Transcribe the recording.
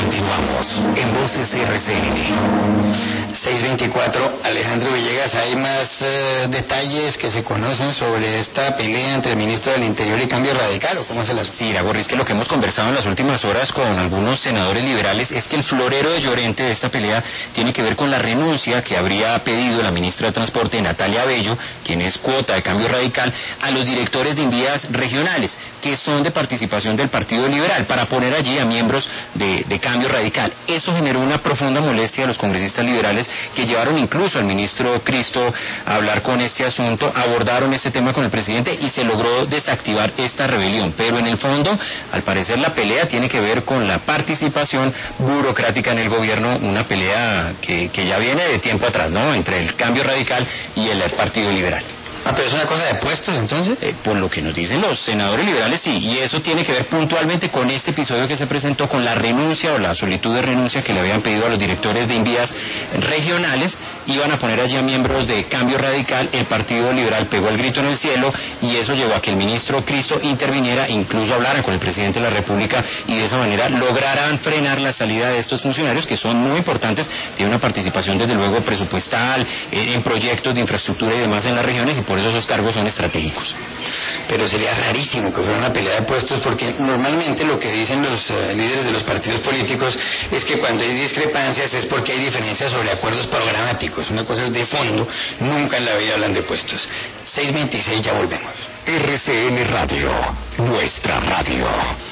Continuamos en Voces RCN. 6:24, Alejandro Villegas, ¿hay más detalles que se conocen sobre esta pelea entre el ministro del Interior y Cambio Radical, o cómo se las...? Sí, Gorris, que lo que hemos conversado en las últimas horas con algunos senadores liberales es que el florero de Llorente de esta pelea tiene que ver con la renuncia que habría pedido la ministra de Transporte, Natalia Bello, quien es cuota de Cambio Radical, a los directores de envías regionales, que son de participación del Partido Liberal, para poner allí a miembros de Cambio Radical. Eso generó una profunda molestia a los congresistas liberales, que llevaron incluso al ministro Cristo a hablar con este asunto, abordaron este tema con el presidente y se logró desactivar esta rebelión. Pero en el fondo, al parecer, la pelea tiene que ver con la participación burocrática en el gobierno, una pelea que ya viene de tiempo atrás, ¿no?, entre el Cambio Radical y el Partido Liberal. Ah, pero es una cosa de puestos, entonces. Por lo que nos dicen los senadores liberales, sí, y eso tiene que ver puntualmente con este episodio que se presentó, con la renuncia o la solicitud de renuncia que le habían pedido a los directores de envías regionales. Iban a poner allí a miembros de Cambio Radical, el Partido Liberal pegó el grito en el cielo y eso llevó a que el ministro Cristo interviniera, incluso hablaran con el presidente de la República y de esa manera lograran frenar la salida de estos funcionarios, que son muy importantes, tienen una participación desde luego presupuestal, en proyectos de infraestructura y demás en las regiones, y por eso esos cargos son estratégicos. Pero sería rarísimo que fuera una pelea de puestos, porque normalmente lo que dicen los líderes de los partidos políticos es que cuando hay discrepancias es porque hay diferencias sobre acuerdos programáticos. Una cosa es de fondo, nunca en la vida hablan de puestos. 6:26, ya volvemos. RCN Radio, nuestra radio.